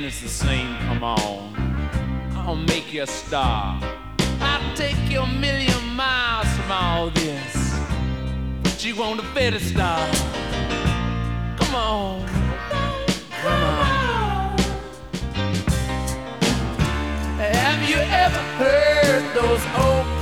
it's the same, come on. I'll make you a star. I'll take you a million miles from all this. Put you on the pedestal. Come on. Come on. Have you ever heard those old